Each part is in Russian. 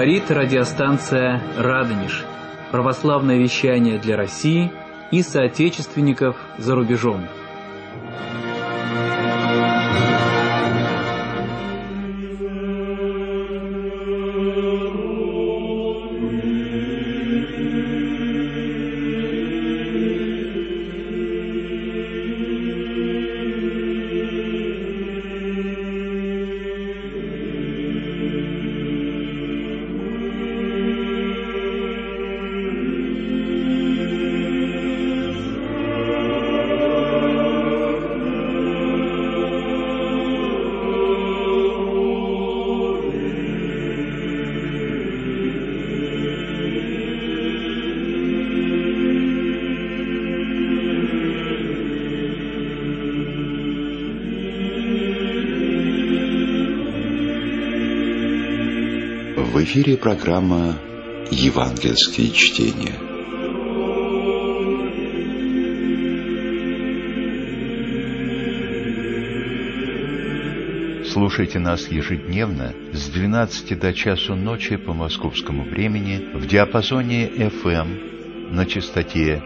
Говорит радиостанция «Радонеж». Православное вещание для России и соотечественников за рубежом. В эфире программа «Евангельские чтения». Слушайте нас ежедневно с 12 до часу ночи по московскому времени в диапазоне FM на частоте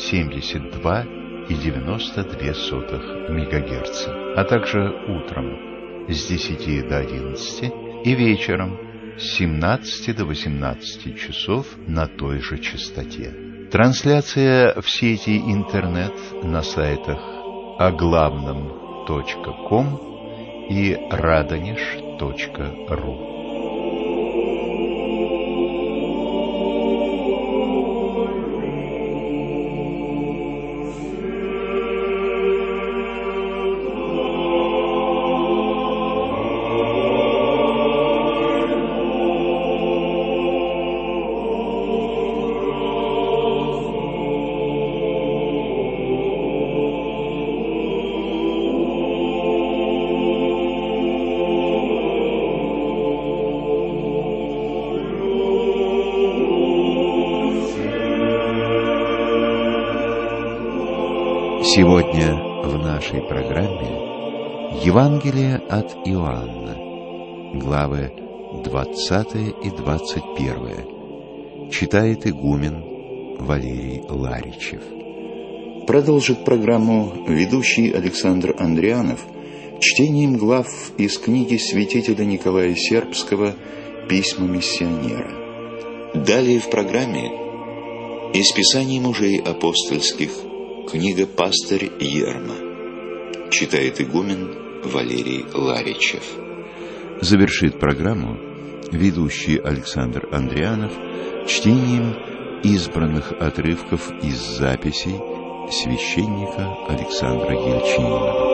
72,92 МГц, а также утром с 10 до 11 и вечером с 17 до 18 часов на той же частоте. Трансляция в сети интернет на сайтах оглавном.ком и radonеж.ру. Сегодня в нашей программе Евангелие от Иоанна, главы 20 и 21. Читает игумен Валерий Ларичев. Продолжит программу ведущий Александр Андрианов чтением глав из книги святителя Николая Сербского «Письма миссионера». Далее в программе из Писаний мужей апостольских книга «Пастырь Ерма». Читает игумен Валерий Ларичев. Завершит программу ведущий Александр Андрианов чтением избранных отрывков из записей священника Александра Ельчинина.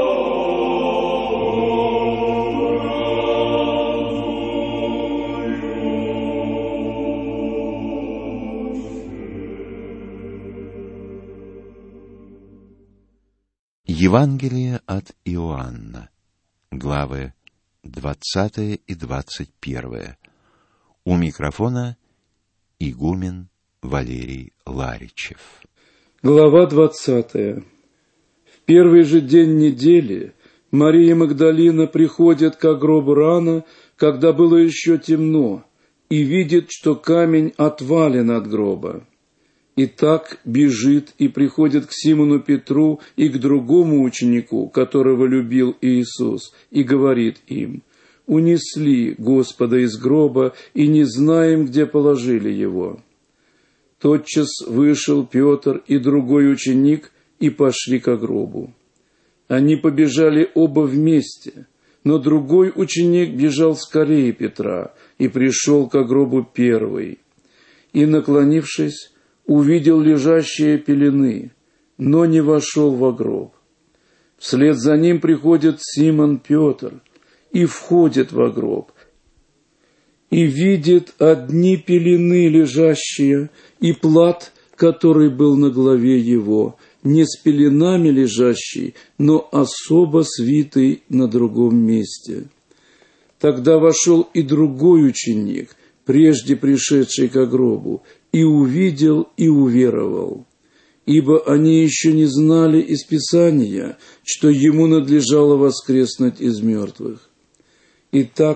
Евангелие от Иоанна, главы 20 и 21. У микрофона игумен Валерий Ларичев. Глава 20. В первый же день недели Мария Магдалина приходит к гробу рано, когда было еще темно, и видит, что камень отвален от гроба. И так бежит и приходит к Симону Петру и к другому ученику, которого любил Иисус, и говорит им: «Унесли Господа из гроба, и не знаем, где положили Его». Тотчас вышел Петр и другой ученик и пошли к гробу. Они побежали оба вместе, но другой ученик бежал скорее Петра и пришел к гробу первый. И, наклонившись, увидел лежащие пелены, но не вошел во гроб. Вслед за ним приходит Симон Петр и входит во гроб, и видит одни пелены лежащие, и плат, который был на голове его, не с пеленами лежащий, но особо свитый на другом месте. Тогда вошел и другой ученик, прежде пришедший к гробу, и увидел, и уверовал. Ибо они еще не знали из Писания, что ему надлежало воскреснуть из мертвых. Итак,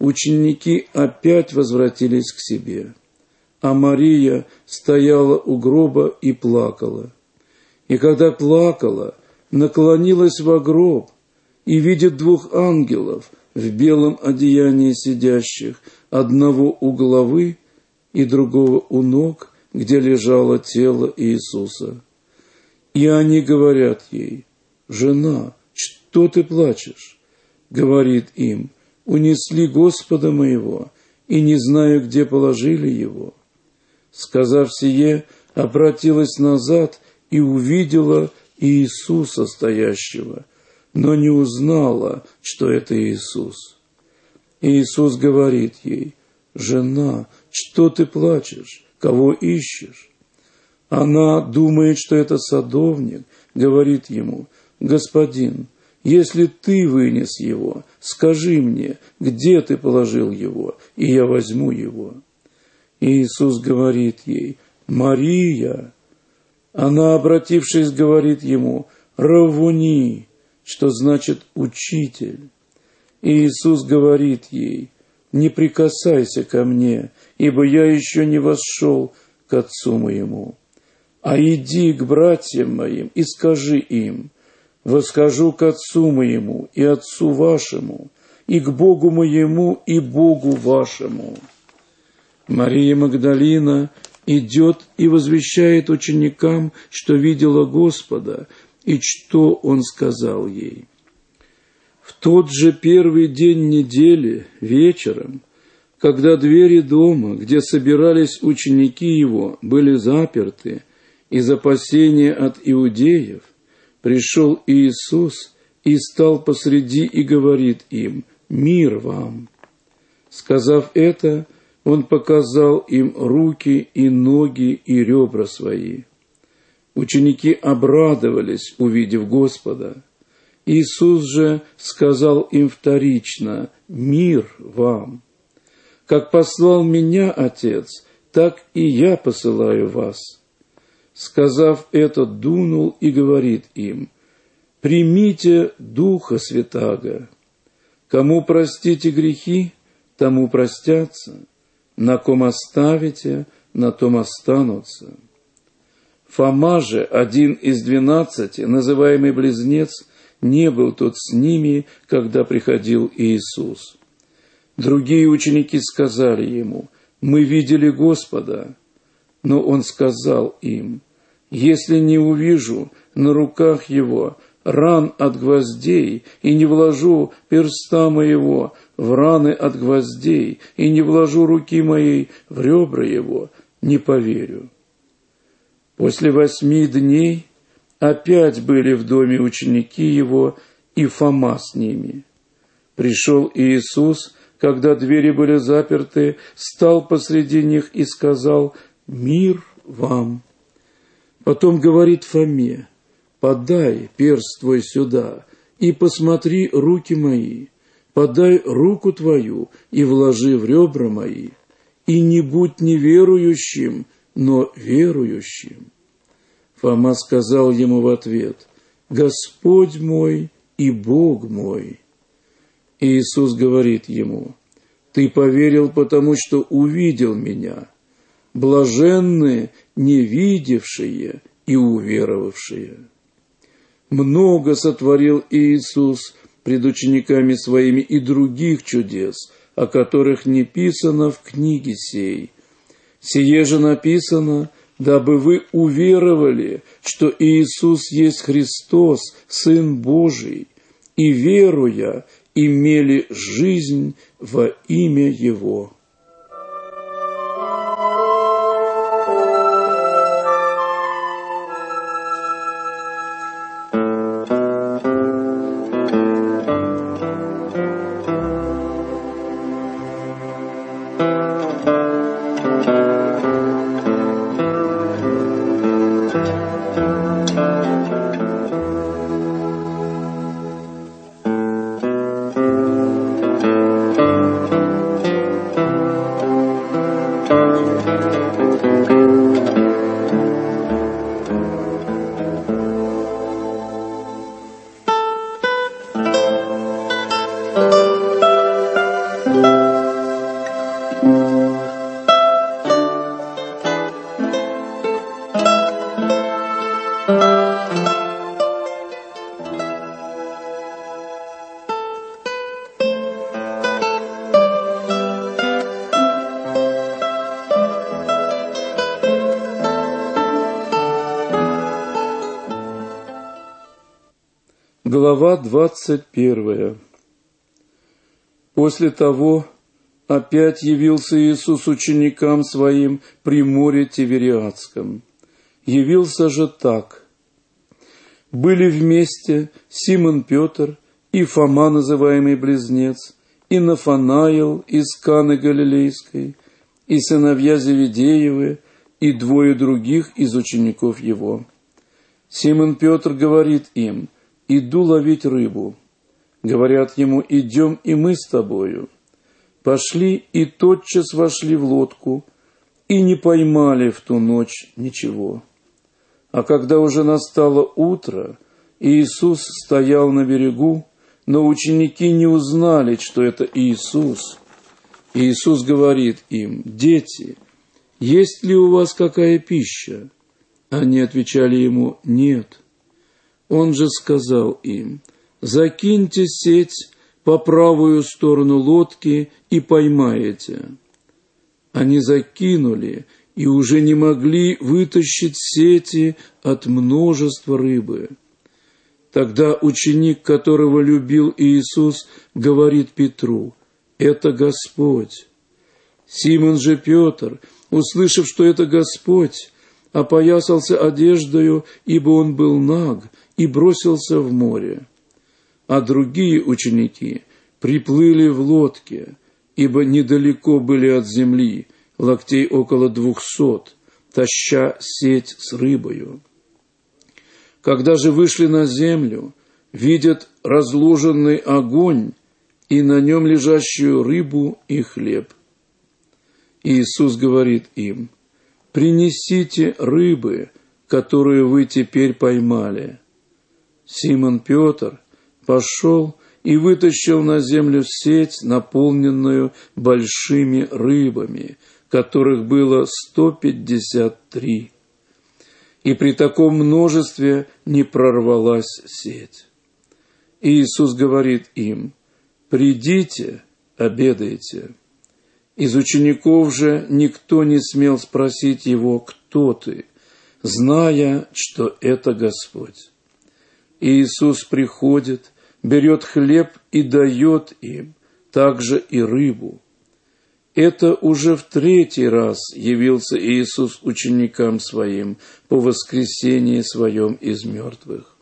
ученики опять возвратились к себе, а Мария стояла у гроба и плакала. И когда плакала, наклонилась во гроб и видит двух ангелов в белом одеянии сидящих, одного у головы и другого у ног, где лежало тело Иисуса. И они говорят ей: «Жена, что ты плачешь?» Говорит им: «Унесли Господа моего, и не знаю, где положили его». Сказав сие, обратилась назад и увидела Иисуса стоящего, но не узнала, что это Иисус. Иисус говорит ей: «Жена, что ты плачешь? Кого ищешь?» Она думает, что это садовник, говорит ему: «Господин, если ты вынес его, скажи мне, где ты положил его, и я возьму его». Иисус говорит ей: «Мария». Она, обратившись, говорит ему: «Раввуни», что значит «учитель». Иисус говорит ей: «Не прикасайся ко мне, ибо я еще не вошел к Отцу моему. А иди к братьям моим и скажи им: восхожу к Отцу моему и Отцу вашему, и к Богу моему и Богу вашему». Мария Магдалина идет и возвещает ученикам, что видела Господа и что Он сказал ей. В тот же первый день недели, вечером, когда двери дома, где собирались ученики Его, были заперты из опасения от иудеев, пришел Иисус и стал посреди и говорит им: «Мир вам!» Сказав это, Он показал им руки и ноги и ребра свои. Ученики обрадовались, увидев Господа. Иисус же сказал им вторично: «Мир вам! Как послал меня Отец, так и я посылаю вас». Сказав это, дунул и говорит им: «Примите Духа Святаго. Кому простите грехи, тому простятся, на ком оставите, на том останутся». Фома же, один из 12, называемый Близнец, не был тут с ними, когда приходил Иисус. Другие ученики сказали ему: «Мы видели Господа». Но он сказал им: «Если не увижу на руках его ран от гвоздей, и не вложу перста моего в раны от гвоздей, и не вложу руки моей в ребра его, не поверю». После 8 дней опять были в доме ученики его, и Фома с ними. Пришел Иисус, когда двери были заперты, стал посреди них и сказал: «Мир вам!» Потом говорит Фоме: «Подай перст твой сюда, и посмотри руки мои, подай руку твою и вложи в ребра мои, и не будь неверующим, но верующим». Фома сказал ему в ответ: «Господь мой и Бог мой». Иисус говорит ему: «Ты поверил, потому что увидел меня. Блаженны невидевшие и уверовавшие». Много сотворил Иисус пред учениками своими и других чудес, о которых не писано в книге сей. Сие же написано, дабы вы уверовали, что Иисус есть Христос, Сын Божий, и, веруя, имели жизнь во имя Его. Глава 21. После того опять явился Иисус ученикам Своим при море Тивериадском. Явился же так. Были вместе Симон Петр и Фома, называемый Близнец, и Нафанаил из Каны Галилейской, и сыновья Зеведеевы, и двое других из учеников Его. Симон Петр говорит им: «Иду ловить рыбу». Говорят ему: «Идем и мы с тобою». Пошли и тотчас вошли в лодку, и не поймали в ту ночь ничего. А когда уже настало утро, Иисус стоял на берегу, но ученики не узнали, что это Иисус. Иисус говорит им: «Дети, есть ли у вас какая пища?» Они отвечали Ему: «Нет». Он же сказал им: «Закиньте сеть по правую сторону лодки и поймаете». Они закинули и уже не могли вытащить сети от множества рыбы. Тогда ученик, которого любил Иисус, говорит Петру: «Это Господь». Симон же Петр, услышав, что это Господь, опоясался одеждою, ибо он был наг, и бросился в море. А другие ученики приплыли в лодке, ибо недалеко были от земли, локтей около 200, таща сеть с рыбою. Когда же вышли на землю, видят разложенный огонь и на нем лежащую рыбу и хлеб. Иисус говорит им: «Принесите рыбы, которую вы теперь поймали». Симон Петр пошел и вытащил на землю сеть, наполненную большими рыбами, которых было 153. И при таком множестве не прорвалась сеть. Иисус говорит им: «Придите, обедайте». Из учеников же никто не смел спросить Его: «Кто ты?», зная, что это Господь. Иисус приходит, берет хлеб и дает им, также и рыбу. Это уже в 3-й раз явился Иисус ученикам Своим по воскресении Своем из мертвых.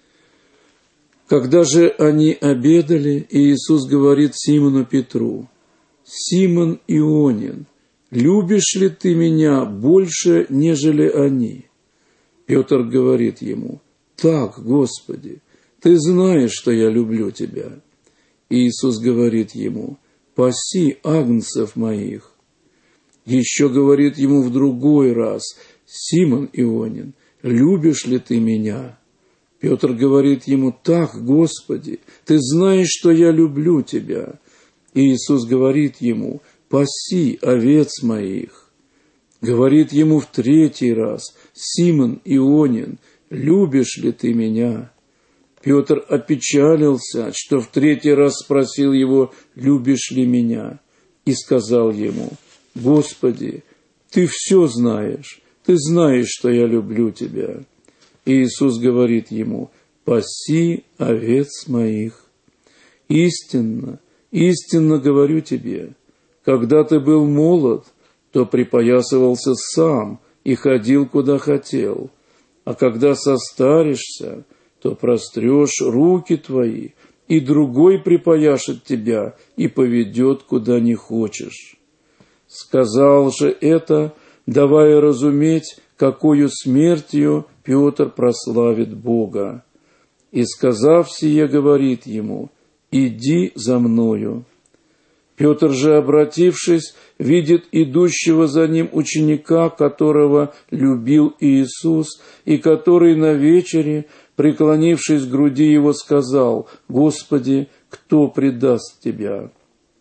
Когда же они обедали, Иисус говорит Симону Петру: «Симон Ионин, любишь ли ты меня больше, нежели они?» Петр говорит ему: «Так, Господи, ты знаешь, что я люблю тебя». Иисус говорит ему: «Паси агнцев моих». Еще говорит ему в другой раз: «Симон Ионин, любишь ли ты меня?» Петр говорит ему: «Так, Господи, ты знаешь, что я люблю тебя». Иисус говорит ему: «Паси овец моих». Говорит ему в 3-й раз: «Симон Ионин, любишь ли ты меня?» Петр опечалился, что в 3-й раз спросил его: «Любишь ли меня?» И сказал ему: «Господи, ты все знаешь, ты знаешь, что я люблю тебя». И Иисус говорит ему: «Паси овец моих». Истинно, истинно говорю тебе, когда ты был молод, то припоясывался сам и ходил, куда хотел, а когда состаришься, то прострешь руки твои, и другой припояшет тебя и поведет, куда не хочешь. Сказал же это, давая разуметь, какою смертью Петр прославит Бога. И, сказав сие, говорит ему: «Иди за мною». Петр же, обратившись, видит идущего за ним ученика, которого любил Иисус, и который на вечере, преклонившись к груди его, сказал: «Господи, кто предаст тебя?»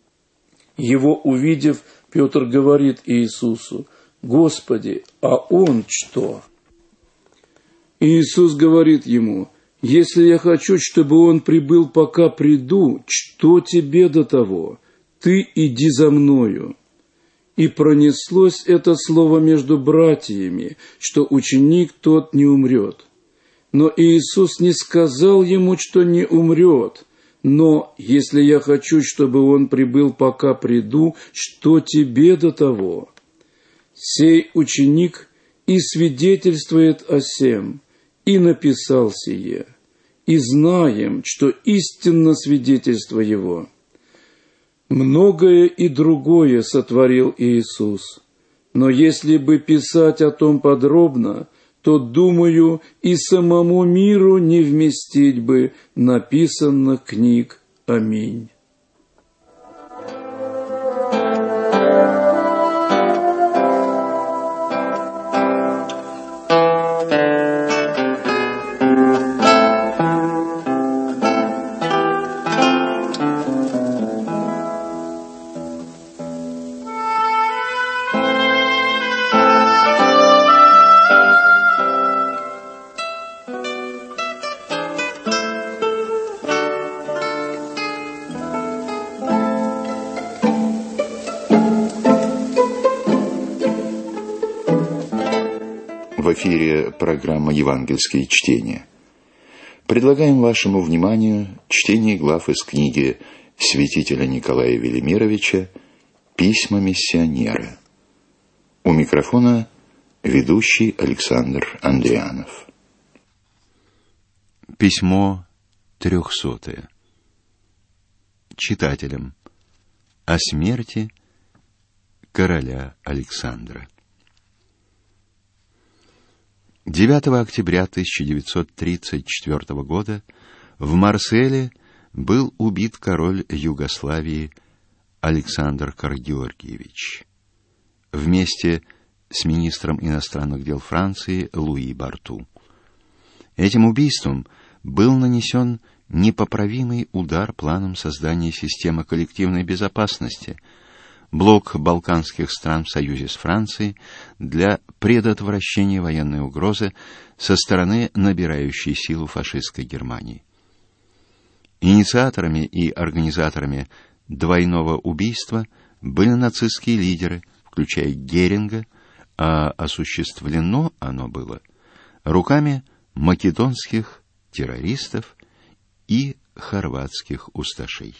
Его увидев, Петр говорит Иисусу: «Господи, а он что?» Иисус говорит ему: «Если я хочу, чтобы он прибыл, пока приду, что тебе до того? Ты иди за мною». И пронеслось это слово между братьями, что ученик тот не умрет. Но Иисус не сказал ему, что не умрет. Но если я хочу, чтобы он прибыл, пока приду, что тебе до того? Сей ученик и свидетельствует о сем, и написал сие, и знаем, что истинно свидетельство его. Многое и другое сотворил Иисус, но если бы писать о том подробно, то, думаю, и самому миру не вместить бы написанных книг. Аминь. В эфире программа «Евангельские чтения». Предлагаем вашему вниманию чтение глав из книги святителя Николая Велимировича «Письма миссионера». У микрофона ведущий Александр Андрианов. Письмо 300. Читателям о смерти короля Александра. 9 октября 1934 года в Марселе был убит король Югославии Александр Каргеоргиевич вместе с министром иностранных дел Франции Луи Барту. Этим убийством был нанесен непоправимый удар планам создания системы коллективной безопасности, блок балканских стран в союзе с Францией для предотвращения военной угрозы со стороны набирающей силу фашистской Германии. Инициаторами и организаторами двойного убийства были нацистские лидеры, включая Геринга, а осуществлено оно было руками македонских террористов и хорватских усташей.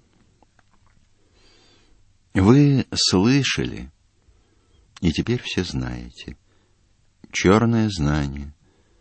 Вы слышали, и теперь все знаете, черное знание,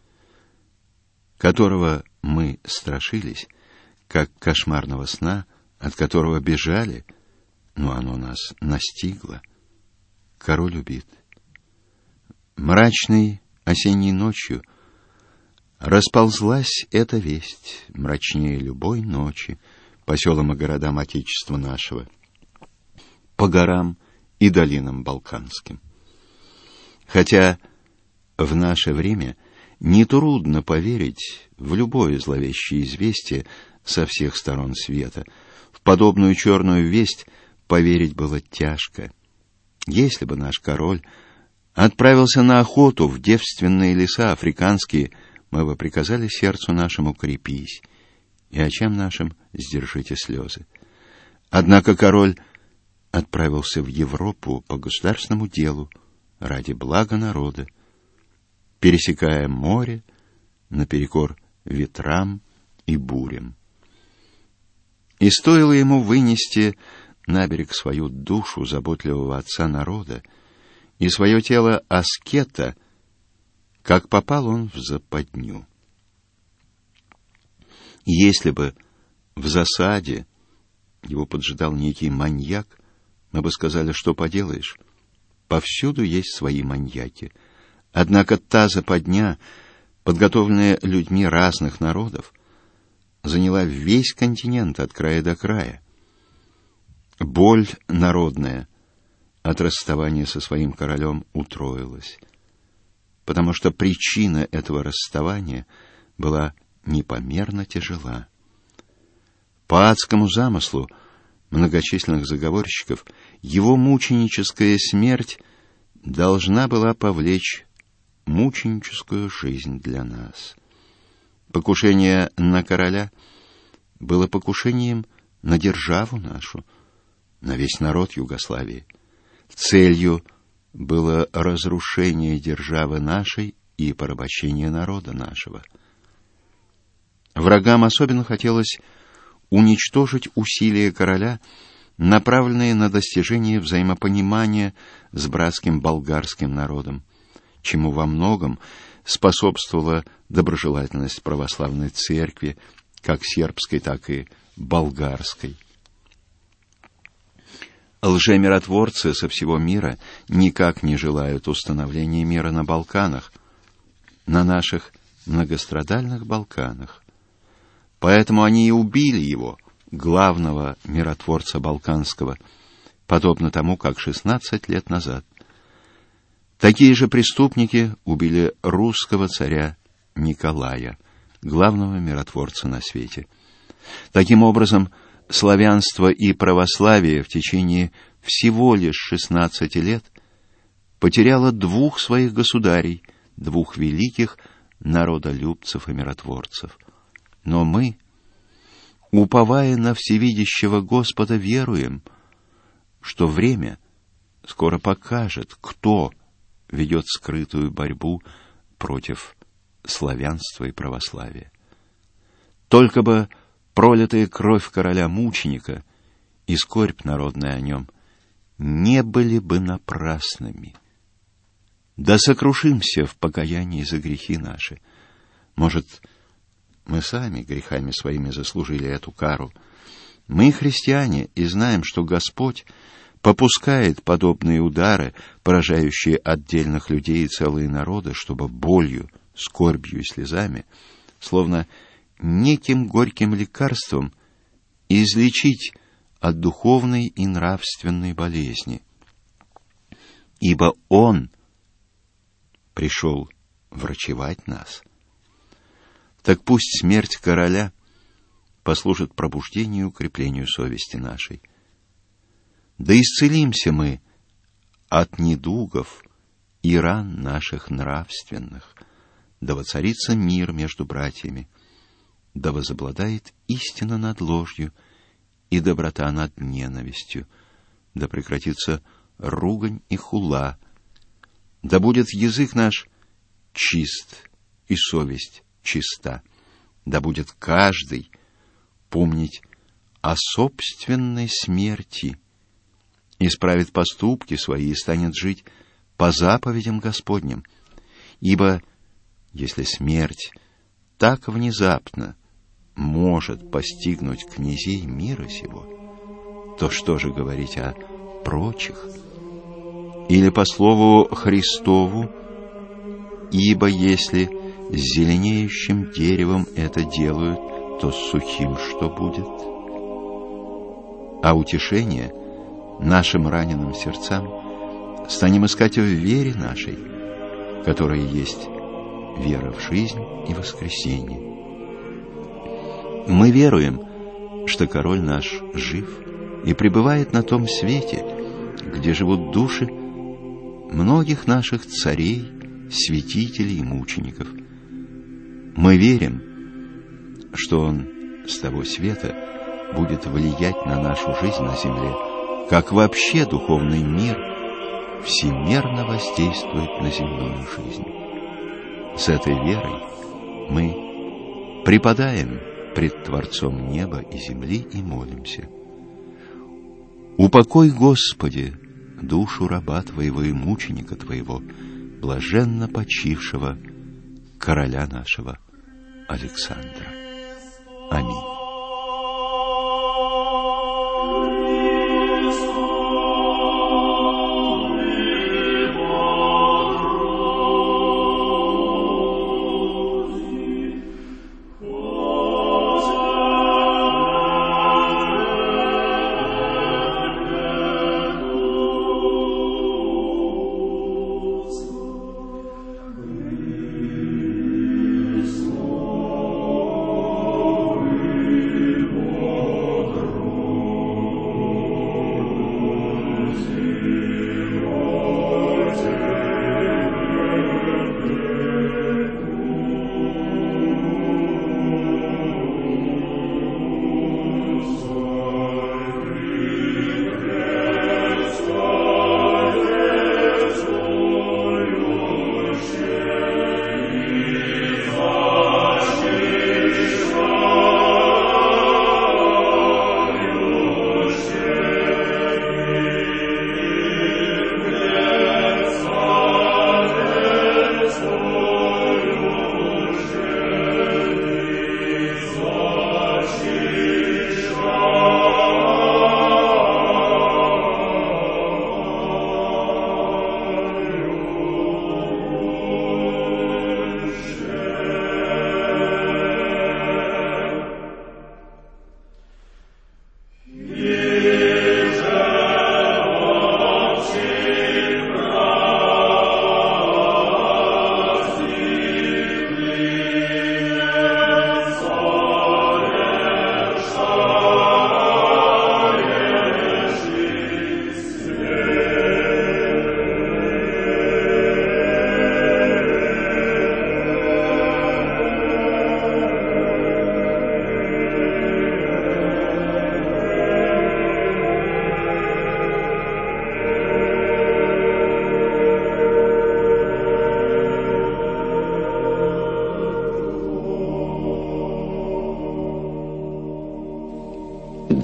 которого мы страшились, как кошмарного сна, от которого бежали, но оно нас настигло. Король убит. Мрачной осенней ночью расползлась эта весть, мрачнее любой ночи, по селам и городам Отечества нашего, по горам и долинам балканским. Хотя в наше время нетрудно поверить в любое зловещее известие со всех сторон света, в подобную черную весть поверить было тяжко. Если бы наш король отправился на охоту в девственные леса африканские, мы бы приказали сердцу нашему: крепись, и очам нашим сдержите слезы. Однако король отправился в Европу по государственному делу ради блага народа, пересекая море наперекор ветрам и бурям. И стоило ему вынести на берег свою душу заботливого отца народа и свое тело аскета, как попал он в западню. Если бы в засаде его поджидал некий маньяк, мы бы сказали, что поделаешь, повсюду есть свои маньяки. Однако та западня, подготовленная людьми разных народов, заняла весь континент от края до края. Боль народная от расставания со своим королем утроилась, потому что причина этого расставания была непомерно тяжела. По адскому замыслу многочисленных заговорщиков его мученическая смерть должна была повлечь мученическую жизнь для нас. Покушение на короля было покушением на державу нашу, на весь народ Югославии. Целью было разрушение державы нашей и порабощение народа нашего. Врагам особенно хотелось уничтожить усилия короля, направленные на достижение взаимопонимания с братским болгарским народом, чему во многом способствовала доброжелательность православной церкви, как сербской, так и болгарской. Лжемиротворцы со всего мира никак не желают установления мира на Балканах, на наших многострадальных Балканах. Поэтому они и убили его, главного миротворца балканского, подобно тому, как 16 лет назад такие же преступники убили русского царя Николая, главного миротворца на свете. Таким образом, славянство и православие в течение всего лишь 16 лет потеряло двух своих государей, двух великих народолюбцев и миротворцев. Но мы, уповая на всевидящего Господа, веруем, что время скоро покажет, кто ведет скрытую борьбу против славянства и православия. Только бы пролитая кровь короля-мученика и скорбь народная о нем не были бы напрасными. Да сокрушимся в покаянии за грехи наши. Может, мы сами грехами своими заслужили эту кару. Мы христиане и знаем, что Господь попускает подобные удары, поражающие отдельных людей и целые народы, чтобы болью, скорбью и слезами, словно неким горьким лекарством, излечить от духовной и нравственной болезни. Ибо Он пришел врачевать нас. Так пусть смерть короля послужит пробуждению и укреплению совести нашей. Да исцелимся мы от недугов и ран наших нравственных, да воцарится мир между братьями, да возобладает истина над ложью и доброта над ненавистью, да прекратится ругань и хула, да будет язык наш чист и совесть чиста, да будет каждый помнить о собственной смерти, исправит поступки свои и станет жить по заповедям Господним. Ибо если смерть так внезапно может постигнуть князей мира сего, то что же говорить о прочих? Или по слову Христову: ибо если с зеленеющим деревом это делают, то с сухим что будет? А утешение нашим раненым сердцам станем искать в вере нашей, которая есть вера в жизнь и воскресение. Мы веруем, что король наш жив и пребывает на том свете, где живут души многих наших царей, святителей и мучеников. Мы верим, что он с того света будет влиять на нашу жизнь на земле, как вообще духовный мир всемерно воздействует на земную жизнь. С этой верой мы преподаем пред Творцом неба и земли и молимся: упокой, Господи, душу раба Твоего и мученика Твоего, блаженно почившего короля нашего Александра. Аминь.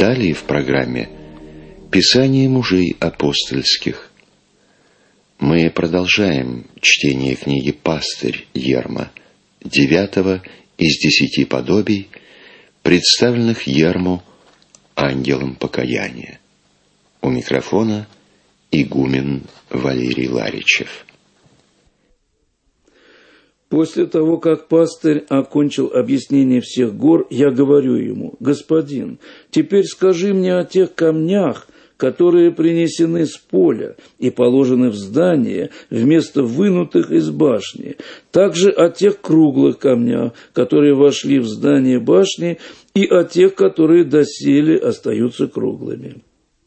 Далее в программе «Писание мужей апостольских». Мы продолжаем чтение книги «Пастырь Ерма», 9 из 10 подобий, представленных Ерму ангелом покаяния. У микрофона игумен Валерий Ларичев. После того, как пастырь окончил объяснение всех гор, я говорю ему: «Господин, теперь скажи мне о тех камнях, которые принесены с поля и положены в здание вместо вынутых из башни, также о тех круглых камнях, которые вошли в здание башни, и о тех, которые доселе остаются круглыми».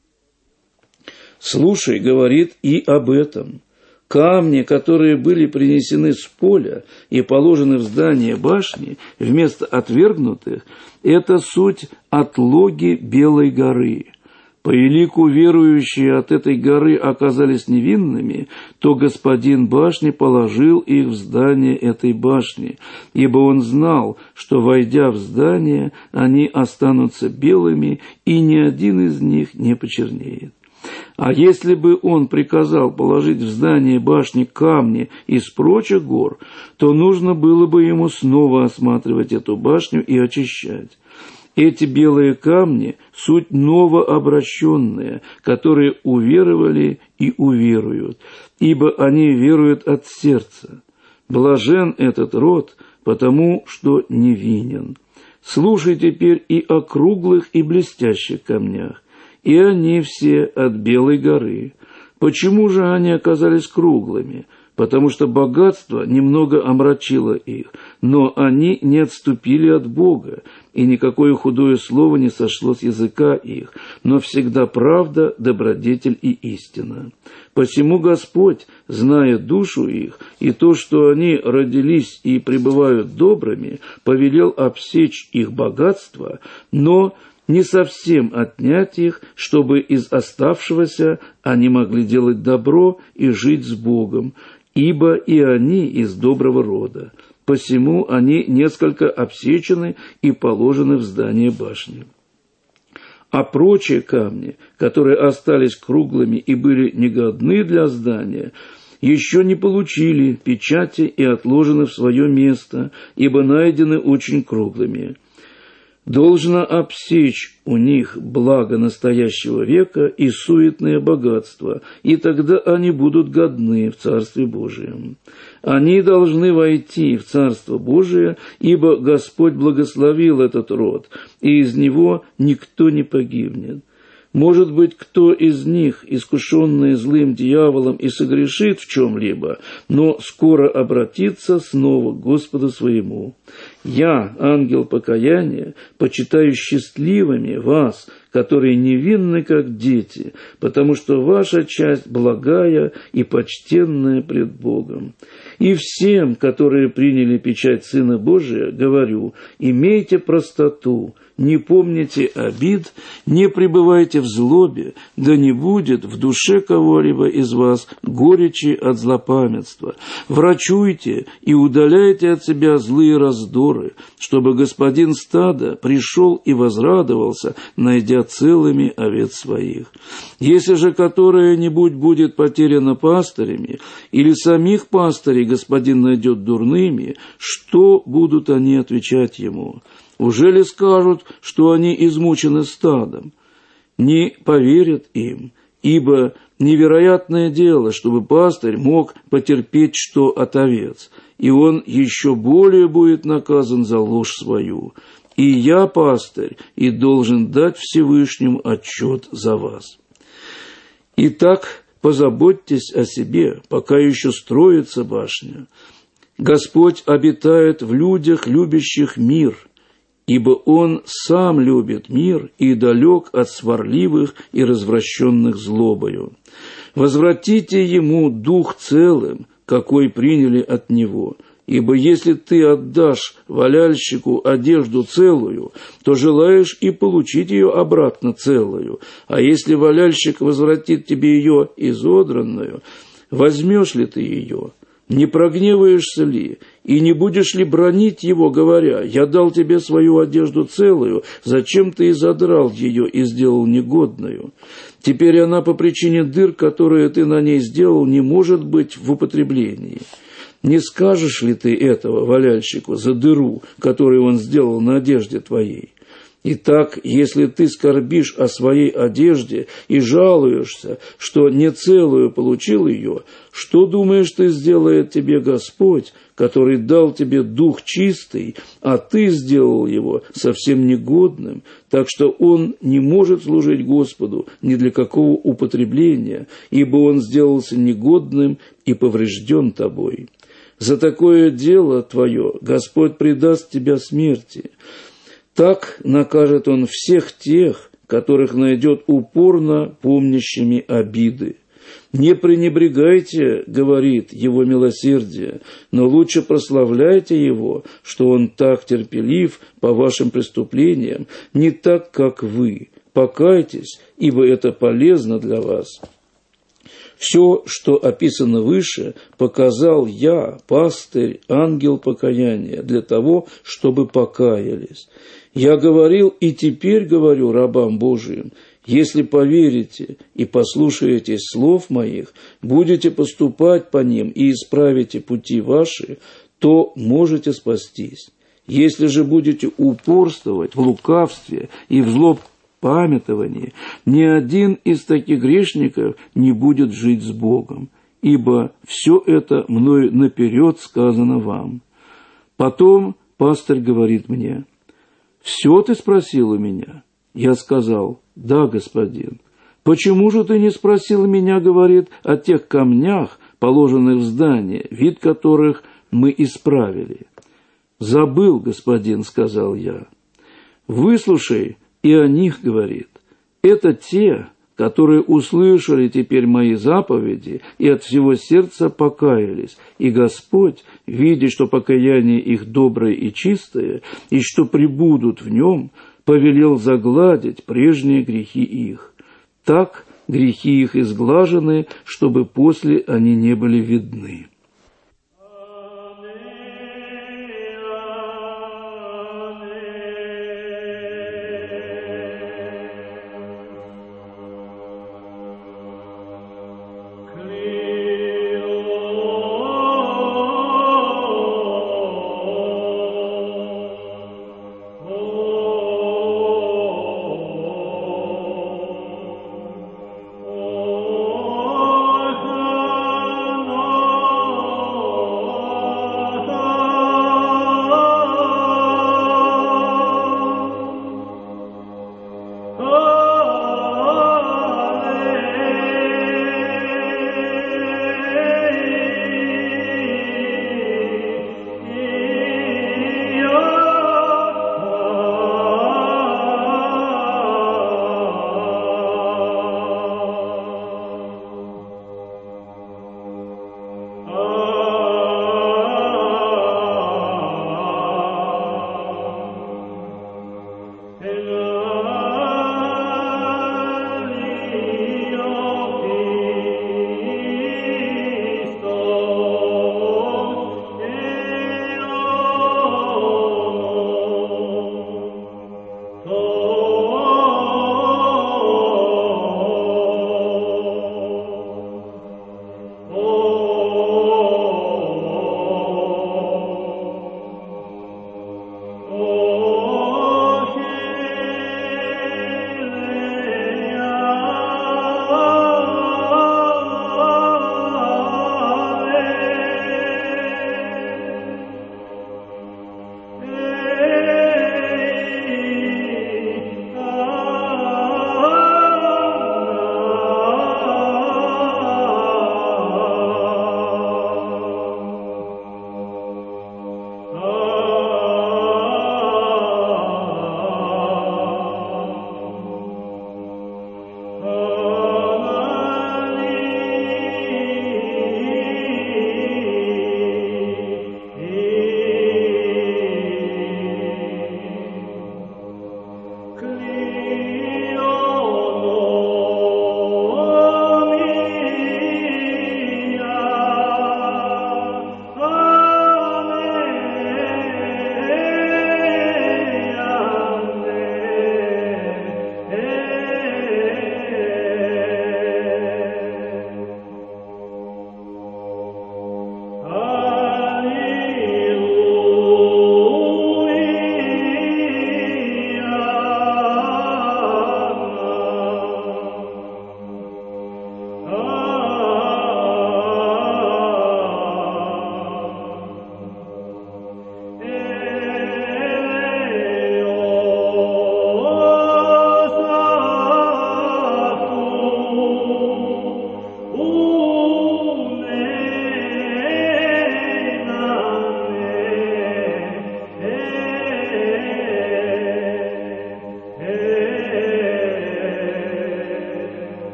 «Слушай, — говорит, — и об этом. Камни, которые были принесены с поля и положены в здание башни, вместо отвергнутых, это суть отлоги Белой горы. По елику верующие от этой горы оказались невинными, то господин башни положил их в здание этой башни, ибо он знал, что, войдя в здание, они останутся белыми, и ни один из них не почернеет. А если бы он приказал положить в здание башни камни из прочих гор, то нужно было бы ему снова осматривать эту башню и очищать. Эти белые камни – суть новообращенные, которые уверовали и уверуют, ибо они веруют от сердца. Блажен этот род, потому что невинен. Слушай теперь и о круглых и блестящих камнях. И они все от Белой горы. Почему же они оказались круглыми? Потому что богатство немного омрачило их, но они не отступили от Бога, и никакое худое слово не сошло с языка их, но всегда правда, добродетель и истина. Посему Господь, зная душу их и то, что они родились и пребывают добрыми, повелел обсечь их богатство, но не совсем отнять их, чтобы из оставшегося они могли делать добро и жить с Богом, ибо и они из доброго рода. Посему они несколько обсечены и положены в здание башни. А прочие камни, которые остались круглыми и были негодны для здания, еще не получили печати и отложены в свое место, ибо найдены очень круглыми. Должно обсечь у них благо настоящего века и суетное богатство, и тогда они будут годны в Царстве Божием. Они должны войти в Царство Божие, ибо Господь благословил этот род, и из него никто не погибнет. Может быть, кто из них, искушенный злым дьяволом, и согрешит в чем-либо, но скоро обратится снова к Господу своему. Я, ангел покаяния, почитаю счастливыми вас, которые невинны, как дети, потому что ваша часть благая и почтенная пред Богом. И всем, которые приняли печать Сына Божия, говорю: имейте простоту, не помните обид, не пребывайте в злобе, да не будет в душе кого-либо из вас горечи от злопамятства. Врачуйте и удаляйте от себя злые раздоры, чтобы господин стада пришел и возрадовался, найдя целыми овец своих. Если же которая-нибудь будет потеряна пастырями, или самих пастырей господин найдет дурными, что будут они отвечать ему? Ужели скажут, что они измучены стадом? Не поверят им, ибо невероятное дело, чтобы пастырь мог потерпеть что от овец, и он еще более будет наказан за ложь свою. И я пастырь, и должен дать Всевышнему отчет за вас. Итак, позаботьтесь о себе, пока еще строится башня. Господь обитает в людях, любящих мир, ибо Он сам любит мир и далек от сварливых и развращенных злобою. Возвратите Ему дух целым, какой приняли от Него. Ибо если ты отдашь валяльщику одежду целую, то желаешь и получить ее обратно целую. А если валяльщик возвратит тебе ее изодранную, возьмешь ли ты ее? Не прогневаешься ли, и не будешь ли бранить его, говоря: «Я дал тебе свою одежду целую, зачем ты изодрал ее и сделал негодную? Теперь она по причине дыр, которые ты на ней сделал, не может быть в употреблении». Не скажешь ли ты этого валяльщику за дыру, которую он сделал на одежде твоей? Итак, если ты скорбишь о своей одежде и жалуешься, что не целую получил ее, что думаешь, ты сделает тебе Господь, который дал тебе дух чистый, а ты сделал его совсем негодным, так что он не может служить Господу ни для какого употребления, ибо он сделался негодным и поврежден тобой. За такое дело твое Господь предаст тебя смерти. Так накажет он всех тех, которых найдет упорно помнящими обиды. Не пренебрегайте, говорит, его милосердие, но лучше прославляйте его, что он так терпелив по вашим преступлениям, не так, как вы. Покайтесь, ибо это полезно для вас. Все, что описано выше, показал я, пастырь, ангел покаяния, для того, чтобы покаялись. Я говорил и теперь говорю рабам Божиим: если поверите и послушаетесь слов моих, будете поступать по ним и исправите пути ваши, то можете спастись. Если же будете упорствовать в лукавстве и в злопамятовании, ни один из таких грешников не будет жить с Богом, ибо все это мною наперед сказано вам. Потом пастырь говорит мне: «Все ты спросил у меня?» Я сказал: «Да, господин». «Почему же ты не спросил меня, — говорит, — о тех камнях, положенных в здание, вид которых мы исправили?» «Забыл, господин, — сказал я». «Выслушай и о них, — говорит, — это те, которые услышали теперь мои заповеди и от всего сердца покаялись, и Господь, видя, что покаяние их доброе и чистое, и что пребудут в нем, повелел загладить прежние грехи их. Так грехи их изглажены, чтобы после они не были видны».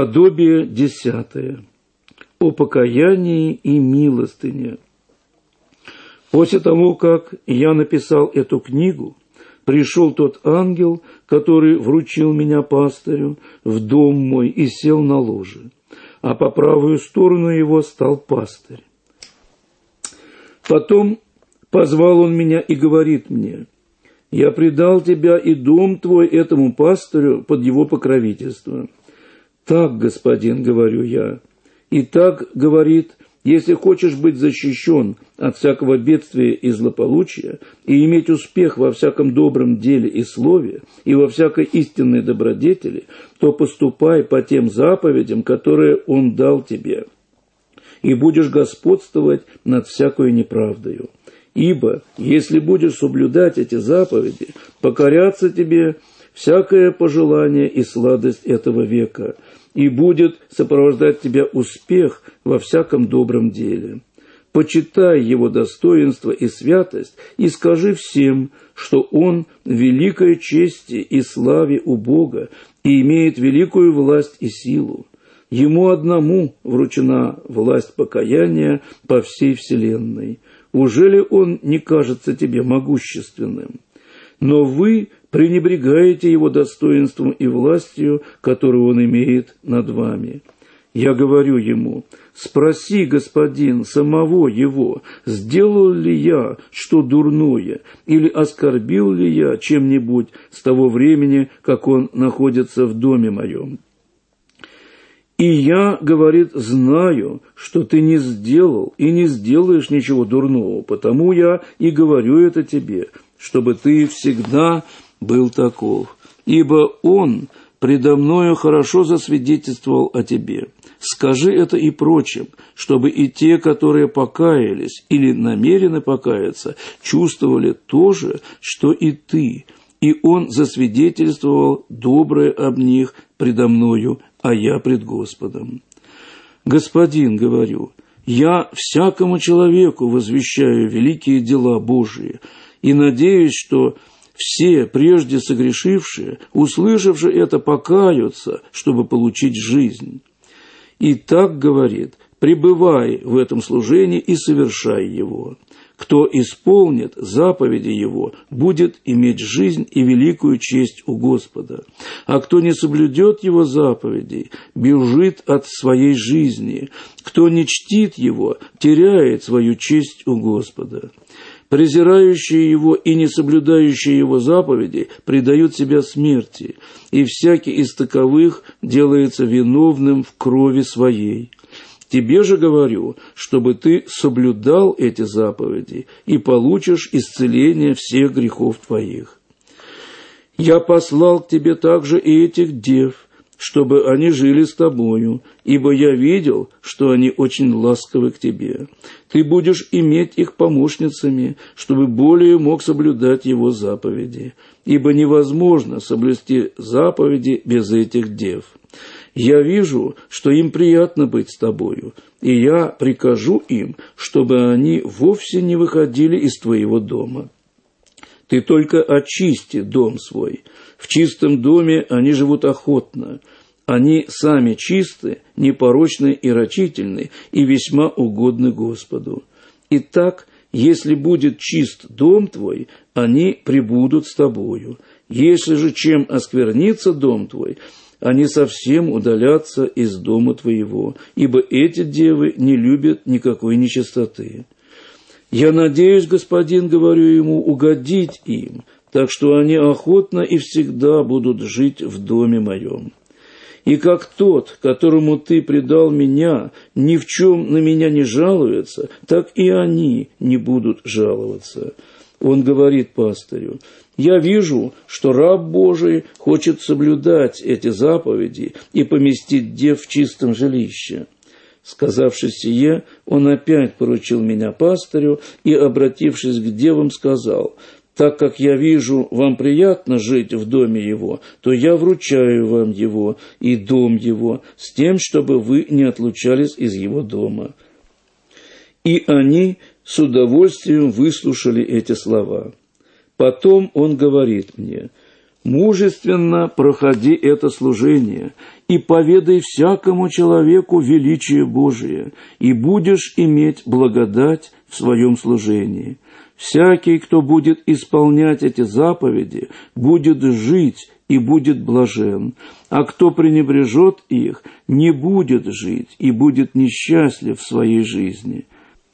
Подобие 10. О покаянии и милостыне. После того, как я написал эту книгу, пришел тот ангел, который вручил меня пастырю, в дом мой и сел на ложе, а по правую сторону его стал пастырь. Потом позвал он меня и говорит мне: «Я предал тебя и дом твой этому пастырю под его покровительство». «Так, господин, — говорю я, — и так, — говорит, — если хочешь быть защищен от всякого бедствия и злополучия и иметь успех во всяком добром деле и слове и во всякой истинной добродетели, то поступай по тем заповедям, которые он дал тебе, и будешь господствовать над всякой неправдою. Ибо, если будешь соблюдать эти заповеди, покорятся тебе всякое пожелание и сладость этого века, и будет сопровождать тебя успех во всяком добром деле. Почитай его достоинство и святость, и скажи всем, что он в великой чести и славе у Бога и имеет великую власть и силу. Ему одному вручена власть покаяния по всей вселенной. Ужели он не кажется тебе могущественным? Но вы пренебрегаете его достоинством и властью, которую он имеет над вами. Я говорю ему: спроси, господин, самого его, сделал ли я что дурное, или оскорбил ли я чем-нибудь с того времени, как он находится в доме моем. И я, говорит, знаю, что ты не сделал и не сделаешь ничего дурного, потому я и говорю это тебе, чтобы ты всегда был таков, ибо он предо мною хорошо засвидетельствовал о тебе. Скажи это и прочим, чтобы и те, которые покаялись или намерены покаяться, чувствовали то же, что и ты, и он засвидетельствовал доброе об них предо мною, а я пред Господом. Господин, говорю, я всякому человеку возвещаю великие дела Божии, и надеюсь, что все прежде согрешившие, услышавши это, покаются, чтобы получить жизнь. И так, говорит, пребывай в этом служении и совершай его. Кто исполнит заповеди его, будет иметь жизнь и великую честь у Господа. А кто не соблюдет его заповедей, бежит от своей жизни. Кто не чтит его, теряет свою честь у Господа. Презирающие его и не соблюдающие его заповеди предают себя смерти, и всякий из таковых делается виновным в крови своей. Тебе же говорю, чтобы ты соблюдал эти заповеди, и получишь исцеление всех грехов твоих. Я послал к тебе также и этих дев, чтобы они жили с тобою, ибо я видел, что они очень ласковы к тебе. Ты будешь иметь их помощницами, чтобы более мог соблюдать его заповеди, ибо невозможно соблюсти заповеди без этих дев. Я вижу, что им приятно быть с тобою, и я прикажу им, чтобы они вовсе не выходили из твоего дома. Ты только очисти дом свой. В чистом доме они живут охотно. Они сами чисты, непорочны и рачительны, и весьма угодны Господу. Итак, если будет чист дом твой, они пребудут с тобою. Если же чем осквернится дом твой, они совсем удалятся из дома твоего, ибо эти девы не любят никакой нечистоты. Я надеюсь, господин, говорю ему, угодить им, так что они охотно и всегда будут жить в доме моем. И как тот, которому ты предал меня, ни в чем на меня не жалуется, так и они не будут жаловаться. Он говорит пастырю: я вижу, что раб Божий хочет соблюдать эти заповеди и поместить дев в чистом жилище. Сказавши сие, он опять поручил меня пастырю и, обратившись к девам, сказал: так как я вижу, вам приятно жить в доме его, то я вручаю вам его и дом его, с тем, чтобы вы не отлучались из его дома. И они с удовольствием выслушали эти слова. Потом он говорит мне: Мужественно проходи это служение и поведай всякому человеку величие Божие, и будешь иметь благодать в своем служении. Всякий, кто будет исполнять эти заповеди, будет жить и будет блажен, а кто пренебрежет их, не будет жить и будет несчастлив в своей жизни.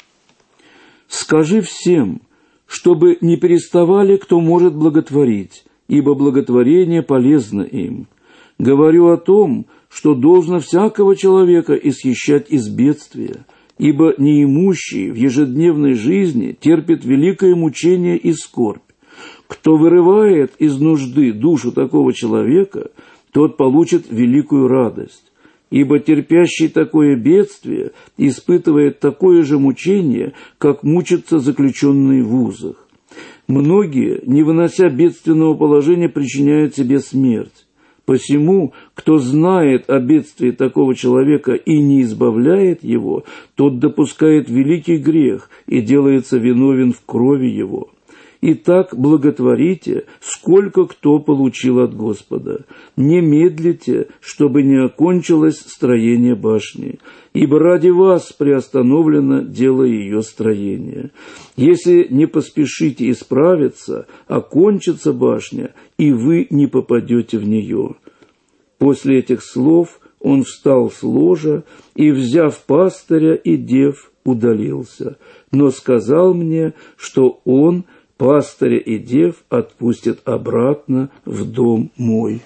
Скажи всем, чтобы не переставали, кто может благотворить, ибо благотворение полезно им. Говорю о том, что должно всякого человека исхищать из бедствия, ибо неимущий в ежедневной жизни терпит великое мучение и скорбь. Кто вырывает из нужды душу такого человека, тот получит великую радость. Ибо терпящий такое бедствие испытывает такое же мучение, как мучатся заключенные в узах. Многие, не вынося бедственного положения, причиняют себе смерть. Посему, кто знает о бедствии такого человека и не избавляет его, тот допускает великий грех и делается виновен в крови его. Итак, благотворите, сколько кто получил от Господа. Не медлите, чтобы не окончилось строение башни, ибо ради вас приостановлено дело ее строения. Если не поспешите исправиться, окончится башня, и вы не попадете в нее». После этих слов он встал с ложа и, взяв пастыря и дев, удалился, но сказал мне, что он пастыря и дев отпустит обратно в дом мой.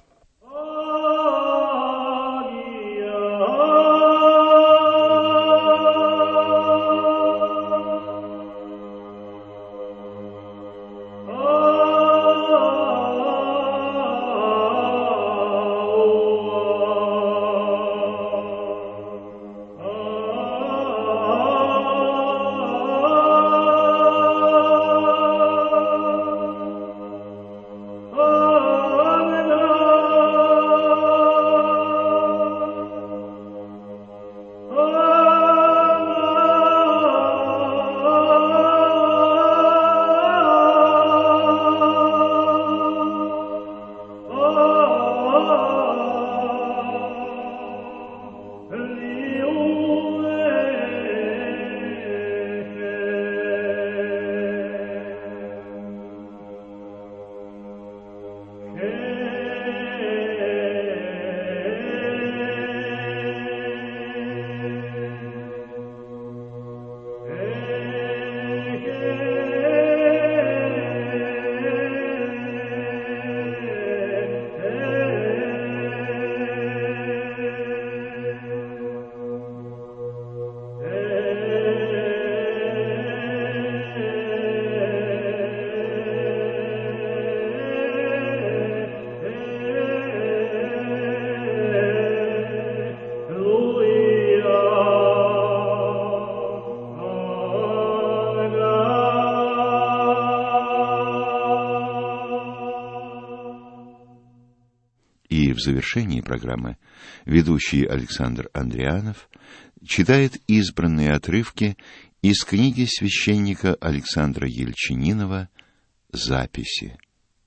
И в завершении программы ведущий Александр Андрианов читает избранные отрывки из книги священника Александра Ельчининова «Записи».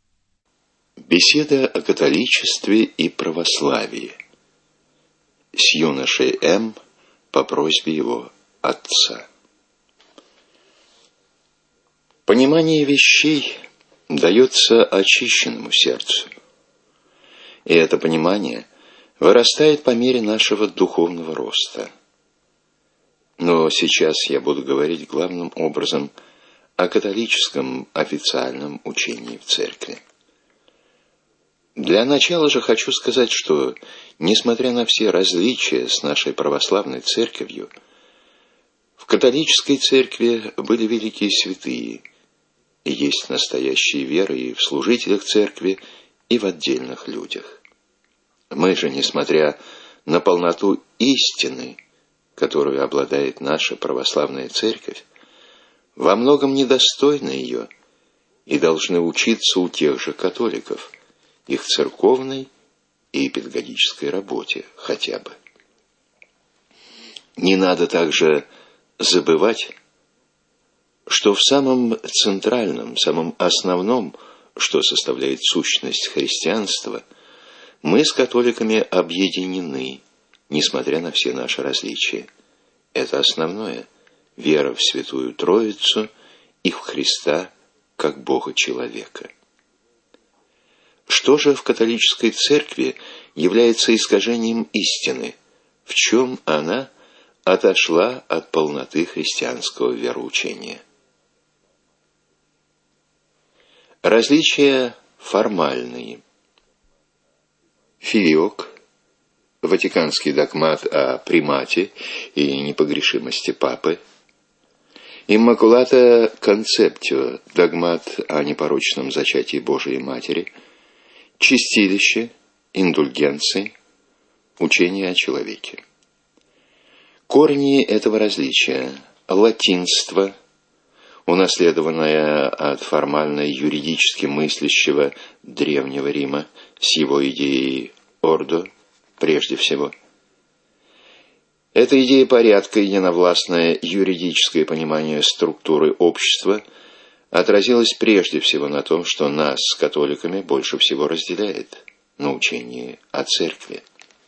Беседа о католичестве и православии с юношей М. по просьбе его отца. Понимание вещей дается очищенному сердцу. И это понимание вырастает по мере нашего духовного роста. Но сейчас я буду говорить главным образом о католическом официальном учении в церкви. Для начала же хочу сказать, что, несмотря на все различия с нашей православной церковью, в католической церкви были великие святые, и есть настоящие веры и в служителях церкви, и в отдельных людях. Мы же, несмотря на полноту истины, которую обладает наша православная церковь, во многом недостойны ее и должны учиться у тех же католиков, их церковной и педагогической работе хотя бы. Не надо также забывать, что в самом центральном, самом основном что составляет сущность христианства, мы с католиками объединены, несмотря на все наши различия. Это основное – вера в Святую Троицу и в Христа как Бога-человека. Что же в католической церкви является искажением истины? В чем она отошла от полноты христианского вероучения? Различия формальные. Филиок, Ватиканский догмат о примате и непогрешимости Папы. Иммакулата концептио, догмат о непорочном зачатии Божией Матери. Чистилище, индульгенции, учение о человеке. Корни этого различия – латинство, унаследованное от формально-юридически мыслящего Древнего Рима с его идеей «ордо» прежде всего. Эта идея порядка, единовластное юридическое понимание структуры общества отразилось прежде всего на том, что нас с католиками больше всего разделяет на учении о церкви.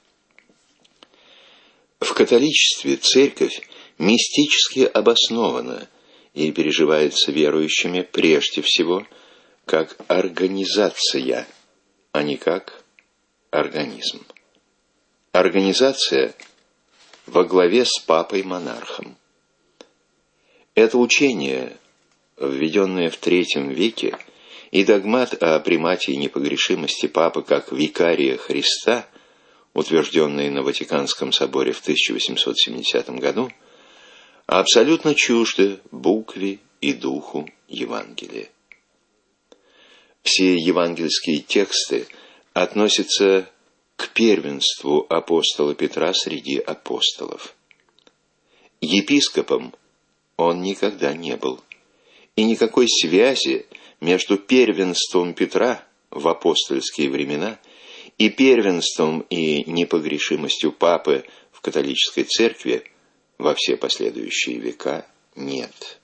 В католичестве церковь мистически обоснована и переживается верующими прежде всего как организация, а не как организм. Организация во главе с папой-монархом. Это учение, введенное в III веке, и догмат о примате и непогрешимости Папы как викария Христа, утвержденный на Ватиканском соборе в 1870 году, абсолютно чужды букве и духу Евангелия. Все евангельские тексты относятся к первенству апостола Петра среди апостолов. Епископом он никогда не был, и никакой связи между первенством Петра в апостольские времена и первенством и непогрешимостью Папы в католической церкви во все последующие века нет.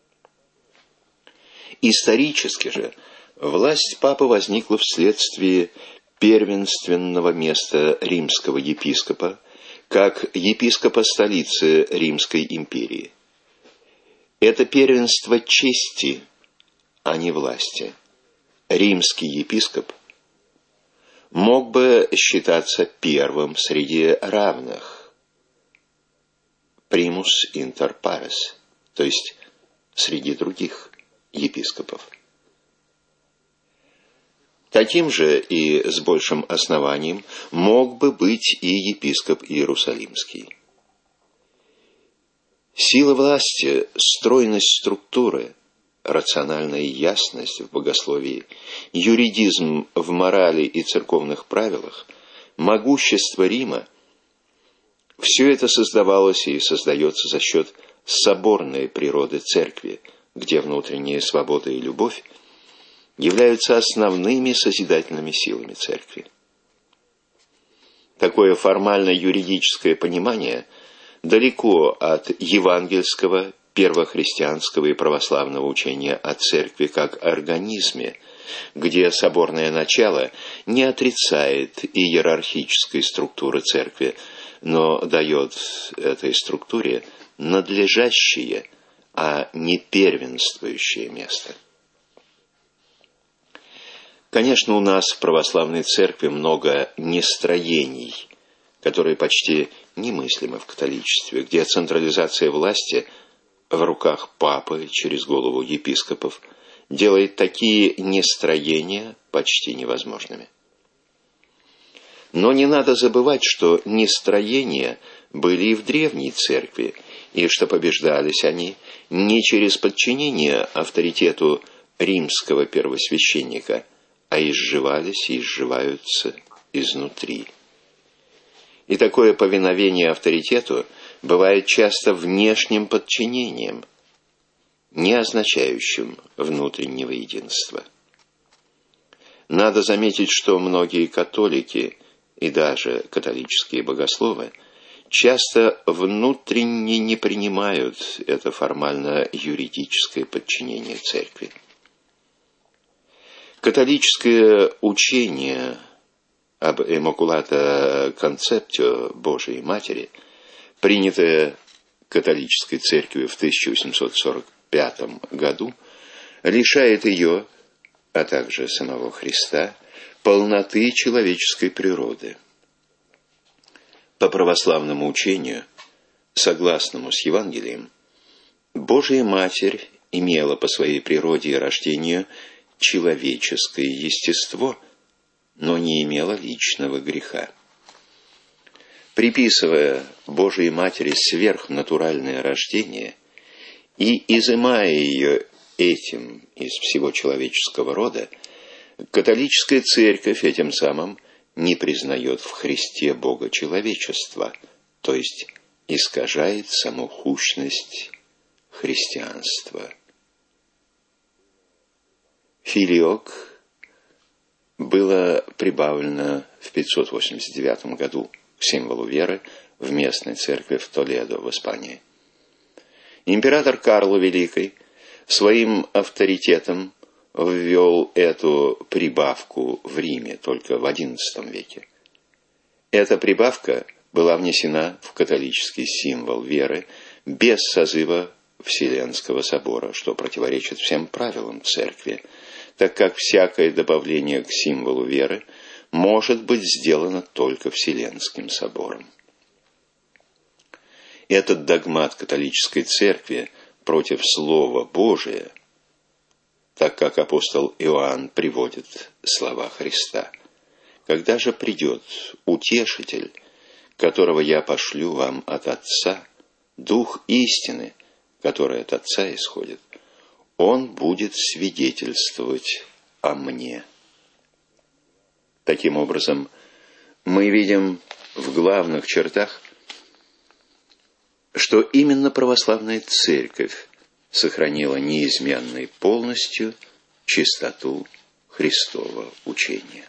Исторически же власть Папы возникла вследствие первенственного места римского епископа как епископа столицы Римской империи. Это первенство чести, а не власти. Римский епископ мог бы считаться первым среди равных, primus inter pares, то есть среди других епископов. Таким же и с большим основанием мог бы быть и епископ Иерусалимский. Сила власти, стройность структуры, рациональная ясность в богословии, юридизм в морали и церковных правилах, могущество Рима – все это создавалось и создается за счет соборной природы церкви, где внутренняя свобода и любовь являются основными созидательными силами церкви. Такое формально-юридическое понимание далеко от евангельского, первохристианского и православного учения о церкви как организме, где соборное начало не отрицает иерархической структуры церкви, но дает этой структуре надлежащее, а не первенствующее место. Конечно, у нас в православной церкви много нестроений, которые почти немыслимы в католичестве, где централизация власти в руках папы через голову епископов делает такие нестроения почти невозможными. Но не надо забывать, что нестроения были и в древней церкви, и что побеждались они не через подчинение авторитету римского первосвященника, а изживались и изживаются изнутри. И такое повиновение авторитету бывает часто внешним подчинением, не означающим внутреннего единства. Надо заметить, что многие католики и даже католические богословы часто внутренне не принимают это формально-юридическое подчинение церкви. Католическое учение об Immaculata Conceptio Божией Матери, принятое католической церковью в 1845 году, лишает ее, а также самого Христа, полноты человеческой природы. По православному учению, согласному с Евангелием, Божия Матерь имела по своей природе и рождению человеческое естество, но не имела личного греха. Приписывая Божией Матери сверхнатуральное рождение и изымая ее этим из всего человеческого рода, католическая церковь этим самым не признает в Христе Бога человечества, то есть искажает саму сущность христианства. Филиок было прибавлено в 589 году к символу веры в местной церкви в Толедо в Испании. Император Карл Великий своим авторитетом ввел эту прибавку в Риме только в XI веке. Эта прибавка была внесена в католический символ веры без созыва Вселенского собора, что противоречит всем правилам церкви, так как всякое добавление к символу веры может быть сделано только Вселенским собором. Этот догмат католической церкви против Слова Божия, так как апостол Иоанн приводит слова Христа: «Когда же придет Утешитель, которого я пошлю вам от Отца, Дух истины, который от Отца исходит, Он будет свидетельствовать о мне». Таким образом, мы видим в главных чертах, что именно православная церковь сохранила неизменной полностью чистоту Христова учения.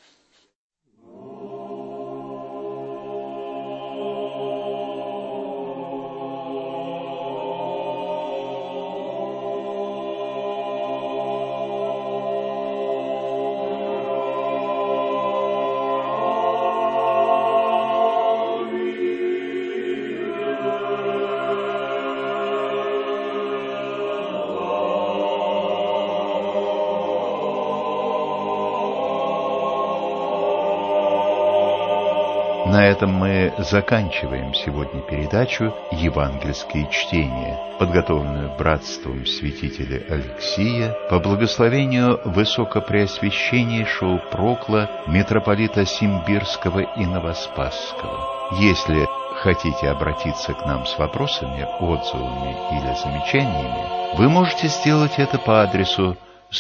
На этом мы заканчиваем сегодня передачу «Евангельские чтения», подготовленную братством святителя Алексия по благословению Высокопреосвященнейшего Прокла митрополита Симбирского и Новоспасского. Если хотите обратиться к нам с вопросами, отзывами или замечаниями, вы можете сделать это по адресу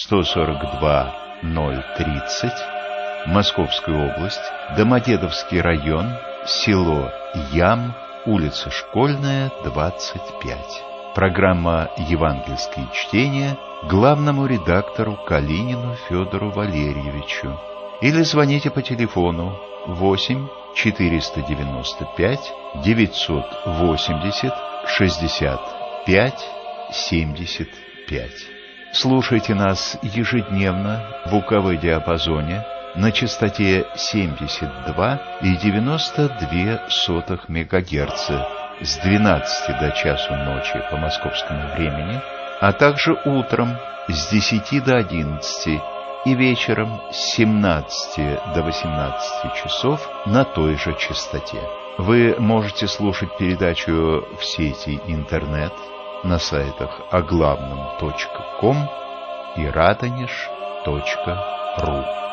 142-030, Московская область, Домодедовский район, село Ям, улица Школьная, 25. Программа «Евангельские чтения» главному редактору Калинину Федору Валерьевичу. Или звоните по телефону 8 495 980 65 75. Слушайте нас ежедневно в УКВ-диапазоне на частоте 72,92 МГц с 12 до часу ночи по московскому времени, а также утром с 10 до 11 и вечером с 17 до 18 часов на той же частоте. Вы можете слушать передачу в сети интернет на сайтах оглавном.ком и радонеж.ру.